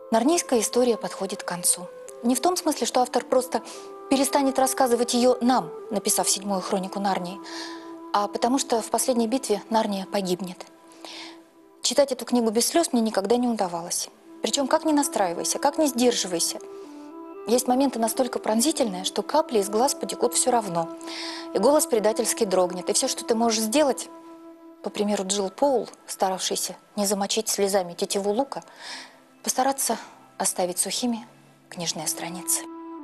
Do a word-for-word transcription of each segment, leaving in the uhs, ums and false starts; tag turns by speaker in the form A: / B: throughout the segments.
A: Нарнийская история подходит к концу. Не в том смысле, что автор просто перестанет рассказывать ее нам, написав седьмую хронику Нарнии, а потому что в последней битве Нарния погибнет. Читать эту книгу без слез мне никогда не удавалось. Причем как ни настраивайся, как ни сдерживайся. Есть моменты настолько пронзительные, что капли из глаз потекут все равно. И голос предательски дрогнет. И все, что ты можешь сделать, по примеру Джилл Поул, старавшейся не замочить слезами тетиву лука, постараться оставить сухими книжные страницы.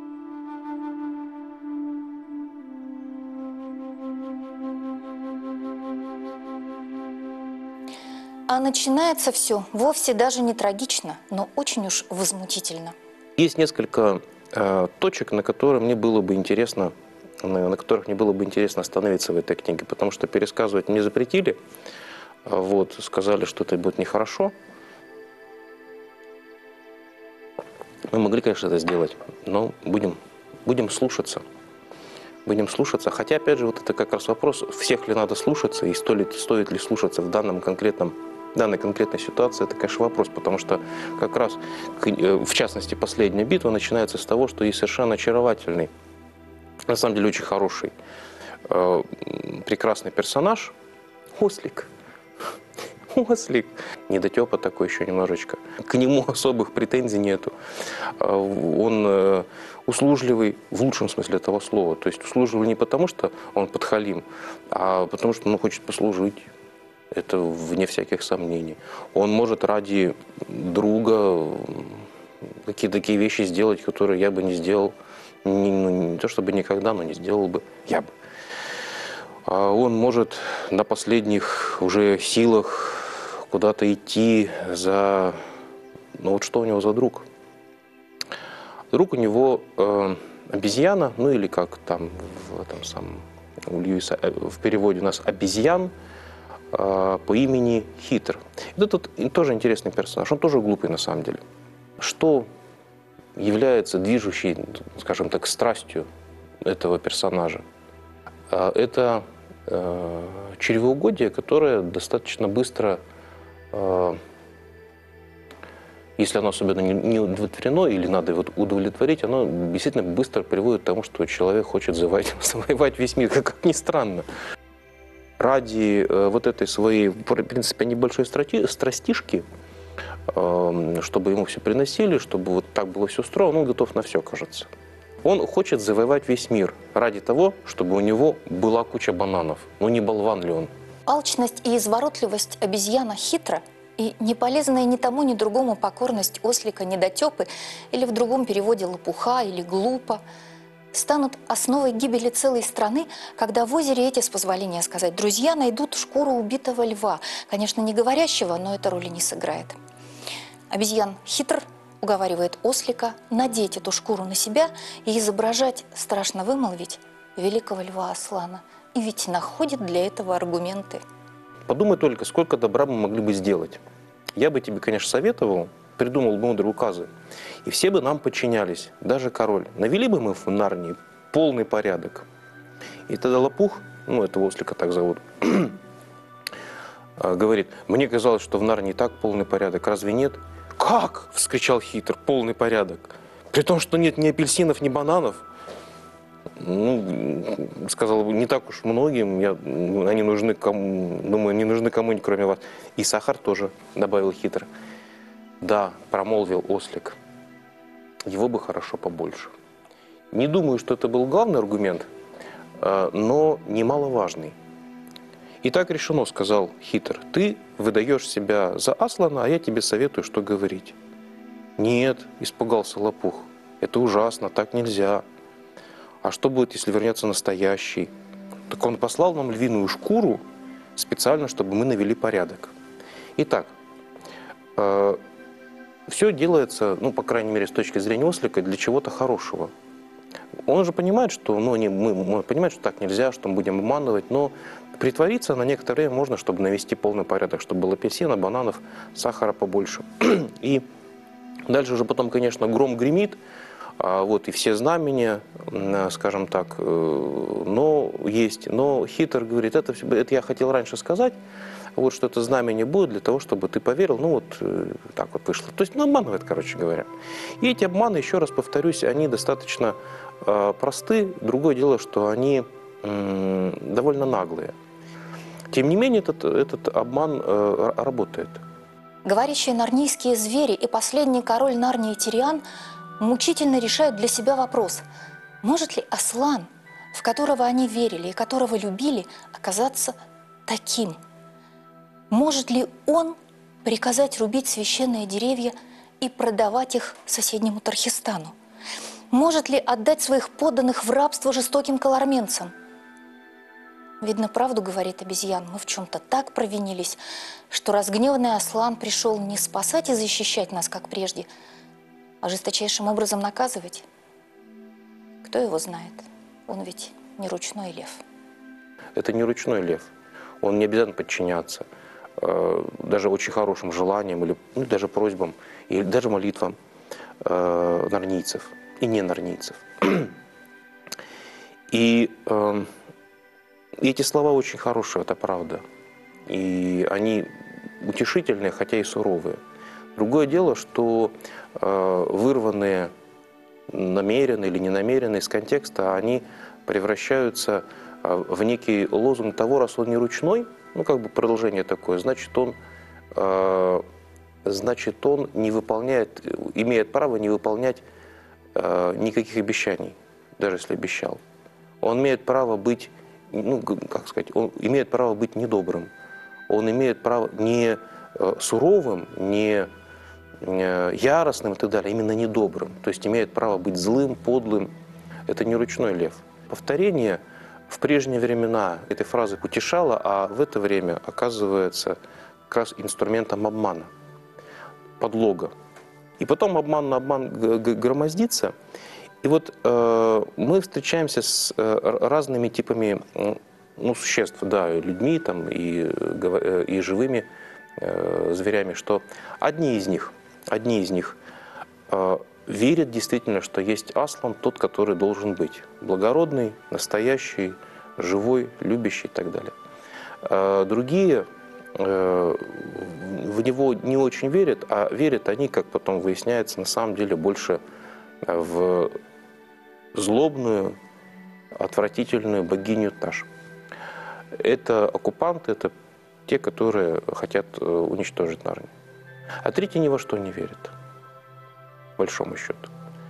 A: А начинается все вовсе даже не трагично, но очень уж возмутительно.
B: Есть несколько э, точек, на которые мне было бы интересно, на, на которых мне было бы интересно остановиться в этой книге, потому что пересказывать мне запретили, вот, сказали, что это будет нехорошо. Мы могли, конечно, это сделать, но будем, будем слушаться. Будем слушаться. Хотя, опять же, вот это как раз вопрос, всех ли надо слушаться и стоит, стоит ли слушаться в данном конкретном, данной конкретной ситуации, это, конечно, вопрос, потому что как раз, в частности, последняя битва начинается с того, что есть совершенно очаровательный, на самом деле очень хороший, прекрасный персонаж, ослик. Ослик. Недотепа такой еще немножечко. К нему особых претензий нету. Он услужливый в лучшем смысле этого слова. То есть услужливый не потому, что он подхалим, а потому что он хочет послужить. Это вне всяких сомнений. Он может ради друга какие-то такие вещи сделать, которые я бы не сделал. Не, ну, не то чтобы никогда, но не сделал бы я бы. Он может на последних уже силах куда-то идти за... Ну вот что у него за друг? Друг у него э, обезьяна, ну или как там в этом самом у Льюиса в переводе у нас обезьян э, по имени Хитр. Это тут тоже интересный персонаж, он тоже глупый на самом деле. Что является движущей, скажем так, страстью этого персонажа? Это э, чревоугодие, которое достаточно быстро, э, если оно особенно не, не удовлетворено или надо его удовлетворить, оно действительно быстро приводит к тому, что человек хочет завоевать, завоевать весь мир, как ни странно. Ради э, вот этой своей, в принципе, небольшой страти, страстишки, э, чтобы ему все приносили, чтобы вот так было все устроено, он готов на все, кажется. Он хочет завоевать весь мир ради того, чтобы у него была куча бананов. Ну не болван ли он?
A: Алчность и изворотливость обезьяна Хитра и неполезная ни тому, ни другому покорность ослика недотепы или в другом переводе лопуха или глупо станут основой гибели целой страны, когда в озере эти, с позволения сказать, друзья найдут шкуру убитого льва. Конечно, не говорящего, но это роли не сыграет. Обезьян Хитр уговаривает ослика надеть эту шкуру на себя и изображать, страшно вымолвить, великого льва Аслана. И ведь находит для этого аргументы.
B: Подумай только, сколько добра мы могли бы сделать. Я бы тебе, конечно, советовал, придумал бы мудрые указы, и все бы нам подчинялись, даже король. Навели бы мы в Нарнии полный порядок. И тогда Лопух, ну, этого ослика так зовут, говорит, мне казалось, что в Нарнии так полный порядок, разве нет? «Как?» – вскричал Хитр, полный порядок. «При том, что нет ни апельсинов, ни бананов?» Ну, сказал бы, не так уж многим, я, они нужны кому, думаю, не нужны кому-нибудь, кроме вас. И сахар тоже, добавил Хитр. Да, промолвил ослик, его бы хорошо побольше. Не думаю, что это был главный аргумент, но немаловажный. И так решено, сказал Хитр, ты выдаешь себя за Аслана, а я тебе советую, что говорить. Нет, испугался Лопух, это ужасно, так нельзя. А что будет, если вернется настоящий? Так он послал нам львиную шкуру специально, чтобы мы навели порядок. Итак, э, все делается, ну, по крайней мере, с точки зрения ослика, для чего-то хорошего. Он же понимает, что, ну, не, мы, мы понимаем, что так нельзя, что мы будем обманывать, но притвориться на некоторое время можно, чтобы навести полный порядок, чтобы было апельсина, бананов, сахара побольше. И дальше уже потом, конечно, гром гремит, А вот и все знамения, скажем так, но есть. Но хитр говорит, это, это я хотел раньше сказать, вот что это знамение будет для того, чтобы ты поверил, ну вот так вот вышло. То есть ну, обманывает, короче говоря. И эти обманы, еще раз повторюсь, они достаточно э, просты. Другое дело, что они э, довольно наглые. Тем не менее, этот, этот обман э, работает.
A: Говорящие нарнийские звери и последний король Нарнии Тириан мучительно решают для себя вопрос, может ли Аслан, в которого они верили и которого любили, оказаться таким? Может ли он приказать рубить священные деревья и продавать их соседнему Тархистану? Может ли отдать своих подданных в рабство жестоким каларменцам? Видно, правду говорит обезьян, мы в чем-то так провинились, что разгневанный Аслан пришел не спасать и защищать нас, как прежде, а жесточайшим образом наказывать. Кто его знает? Он ведь не ручной лев.
B: Это не ручной лев. Он не обязан подчиняться даже очень хорошим желаниям или ну, даже просьбам, или даже молитвам э, нарнийцев и не нарнийцев. И э, эти слова очень хорошие, это правда. И они утешительные, хотя и суровые. Другое дело, что э, вырванные намеренно или ненамеренно из контекста, они превращаются в некий лозунг того, раз он не ручной, ну как бы продолжение такое, значит он, э, значит он не выполняет, имеет право не выполнять э, никаких обещаний, даже если обещал. Он имеет право быть, ну как сказать, он имеет право быть недобрым, он имеет право не э, суровым, не э, яростным и так далее, а именно недобрым, то есть имеет право быть злым, подлым. Это не ручной лев. Повторение в прежние времена этой фразы утешало, а в это время оказывается как раз инструментом обмана, подлога. И потом обман на обман громоздится. И вот э, мы встречаемся с э, разными типами ну, существ, да, людьми там, и, и живыми э, зверями, что одни из них, одни из них э, верят действительно, что есть Аслан, тот, который должен быть. Благородный, настоящий, живой, любящий и так далее. А другие э, в него не очень верят, а верят они, как потом выясняется, на самом деле больше в злобную, отвратительную богиню Таш. Это оккупанты, это те, которые хотят уничтожить Нарнию. А третьи ни во что не верят. По большому счету.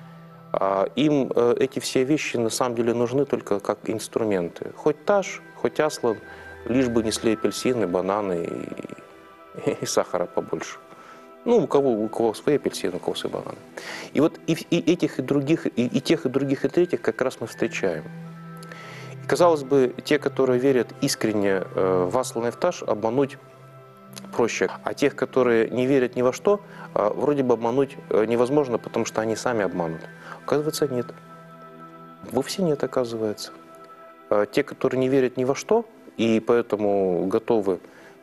B: Им эти все вещи на самом деле нужны только как инструменты. Хоть Таш, хоть Аслан, лишь бы несли апельсины, бананы и, и сахара побольше. Ну, у кого, у кого свои апельсины, у кого свои бананы. И вот и, и этих, и других, и, и тех, и других, и третьих как раз мы встречаем. И, казалось бы, те, которые верят искренне в Аслана и в Таш, обмануть проще. А тех, которые не верят ни во что, вроде бы обмануть невозможно, потому что они сами обманут. Оказывается, нет. Вовсе нет, оказывается. Те, которые не верят ни во что, и поэтому готовы,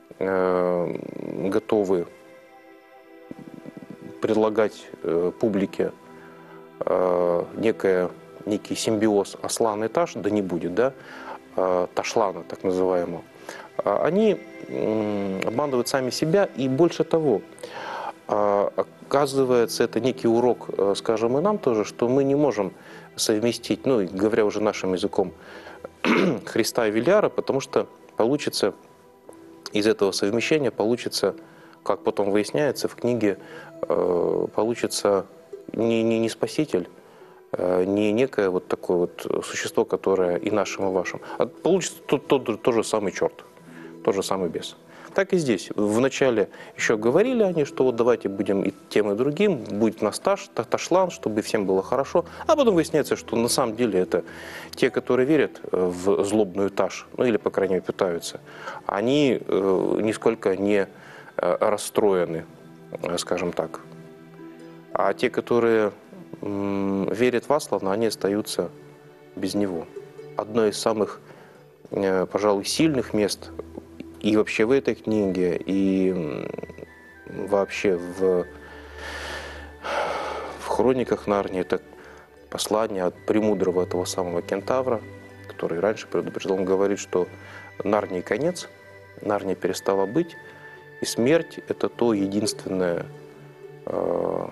B: готовы предлагать публике некое, некий симбиоз Аслана и Таш, да не будет, да, Ташлана, так называемого, они обманывают сами себя, и больше того, оказывается, это некий урок, скажем, и нам тоже, что мы не можем совместить, ну, говоря уже нашим языком, Христа и Велиара, потому что получится, из этого совмещения получится, как потом выясняется в книге, получится не, не, не спаситель, не некое вот такое вот существо, которое и нашим, и вашим, а получится тот, тот, тот же самый черт. Тот же самый бес. Так и здесь. Вначале еще говорили они, что вот давайте будем и тем, и другим, будет нас Таш, Ташлан, чтобы всем было хорошо. А потом выясняется, что на самом деле это те, которые верят в злобную Таш, ну или, по крайней мере, пытаются, они э, нисколько не э, расстроены, скажем так. А те, которые э, верят в Аслана, они остаются без него. Одно из самых, э, пожалуй, сильных мест и вообще в этой книге, и вообще в, в хрониках Нарнии, это послание от премудрого этого самого кентавра, который раньше предупреждал, он говорит, что Нарнии конец, Нарния перестала быть, и смерть – это то единственное э,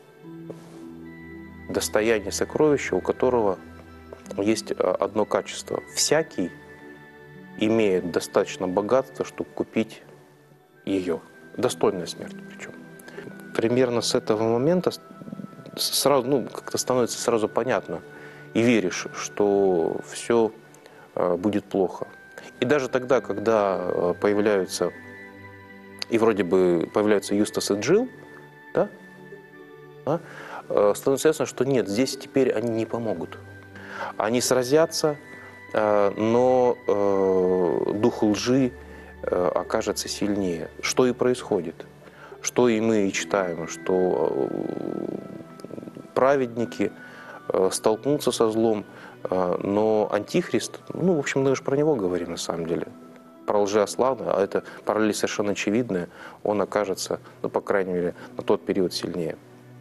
B: достояние, сокровище, у которого есть одно качество. Всякий имеет достаточно богатства, чтобы купить ее. Достойная смерть причем. Примерно с этого момента сразу, ну, как-то становится сразу понятно и веришь, что все будет плохо. И даже тогда, когда появляются, и вроде бы появляются Юстас и Джилл, да, да, становится ясно, что нет, здесь теперь они не помогут. Они сразятся, но дух лжи окажется сильнее. Что и происходит. Что и мы и читаем, что праведники столкнутся со злом, но Антихрист, ну, в общем, мы же про него говорим на самом деле, про лжеославного, а это параллель совершенно очевидная, он окажется, ну, по крайней мере, на тот период сильнее.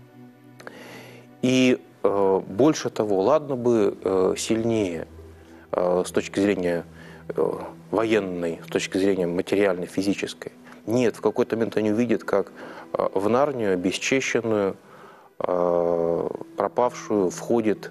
B: И э, больше того, ладно бы э, сильнее э, с точки зрения э, военной, с точки зрения материальной, физической. Нет, в какой-то момент они увидят, как э, в Нарнию, обесчещенную, э, пропавшую, входит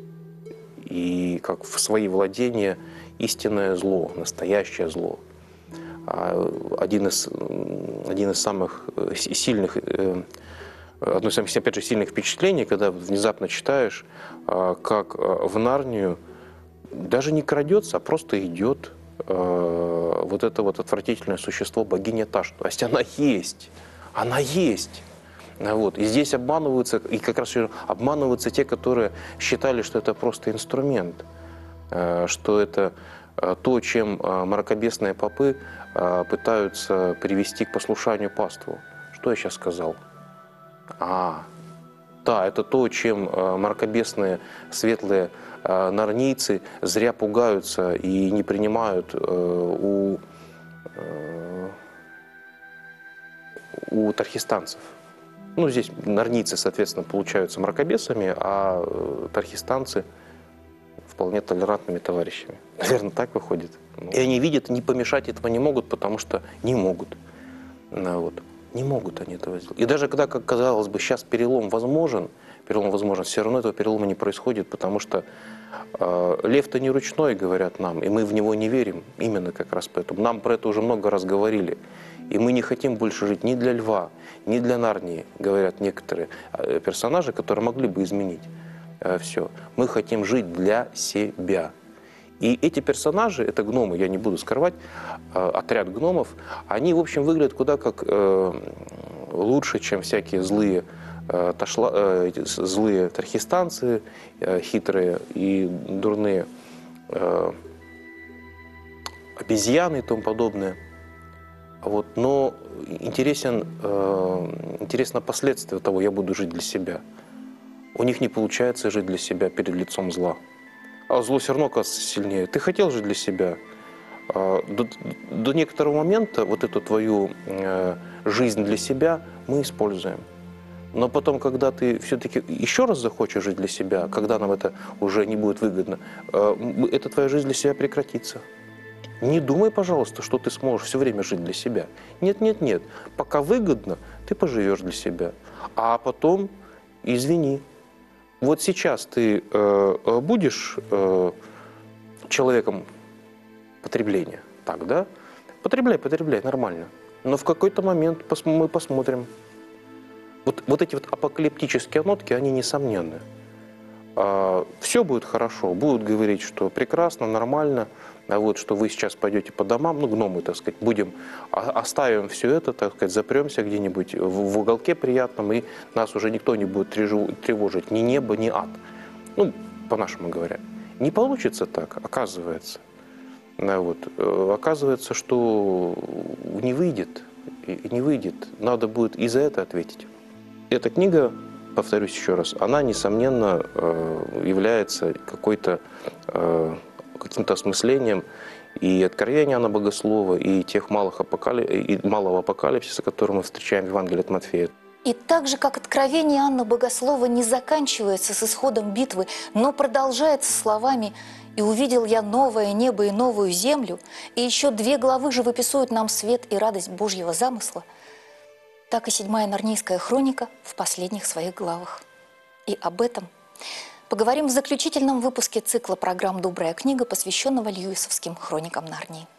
B: и как в свои владения истинное зло, настоящее зло. Один из, один из самых сильных, одно из самых, опять же, сильных впечатлений, когда внезапно читаешь, как в Нарнию даже не крадется, а просто идет вот это вот отвратительное существо, богиня Таш. То есть она есть, она есть. Вот. И здесь обманываются, и как раз обманываются те, которые считали, что это просто инструмент, что это то, чем мракобесные попы пытаются привести к послушанию паству. Что я сейчас сказал? А, да, это то, чем мракобесные светлые нарнийцы зря пугаются и не принимают у, у тархистанцев. Ну, здесь нарнийцы, соответственно, получаются мракобесами, а тархистанцы вполне толерантными товарищами. Наверное, так выходит. И они видят, не помешать этого не могут, потому что не могут. Вот. Не могут они этого сделать. И даже когда, как казалось бы, сейчас перелом возможен, перелом возможен, все равно этого перелома не происходит, потому что э, лев-то не ручной, говорят нам, и мы в него не верим. Именно как раз поэтому. Нам про это уже много раз говорили. И мы не хотим больше жить ни для льва, ни для Нарнии, говорят некоторые персонажи, которые могли бы изменить э, все. Мы хотим жить для себя. И эти персонажи, это гномы, я не буду скрывать, э, отряд гномов, они, в общем, выглядят куда как э, лучше, чем всякие злые, э, ташла, э, злые тархистанцы, э, хитрые и дурные э, обезьяны и тому подобное. Вот, но интересен, э, интересно последствия того, я буду жить для себя. У них не получается жить для себя перед лицом зла. А зло все равно оказывается сильнее. Ты хотел жить для себя. Э, до, до некоторого момента вот эту твою э, жизнь для себя мы используем. Но потом, когда ты все-таки еще раз захочешь жить для себя, когда нам это уже не будет выгодно, э, эта твоя жизнь для себя прекратится. Не думай, пожалуйста, что ты сможешь все время жить для себя. Нет, нет, нет. Пока выгодно, ты поживешь для себя. А потом, извини, вот сейчас ты э, будешь э, человеком потребления, так, да? Потребляй, потребляй, нормально. Но в какой-то момент пос мы посмотрим. Вот, вот эти вот апокалиптические нотки, они несомненны. Э, все будет хорошо, будут говорить, что прекрасно, нормально. А вот что вы сейчас пойдете по домам, ну, гномы, так сказать, будем, оставим все это, так сказать, запремся где-нибудь в, в уголке приятном, и нас уже никто не будет тревожить, ни небо, ни ад. Ну, по-нашему говоря. Не получится так, оказывается. Вот. Оказывается, что не выйдет, не выйдет. Надо будет и за это ответить. Эта книга, повторюсь еще раз, она, несомненно, является какой-то каким-то осмыслением и откровения Иоанна Богослова, и тех малых апокалип... и малого апокалипсиса, который мы встречаем в Евангелии от Матфея.
A: И так же, как откровение Иоанна Богослова не заканчивается с исходом битвы, но продолжается словами «И увидел я новое небо и новую землю», и еще две главы живописуют нам свет и радость Божьего замысла, так и седьмая Нарнийская хроника в последних своих главах. И об этом поговорим в заключительном выпуске цикла программ «Добрая книга», посвященного льюисовским хроникам Нарнии.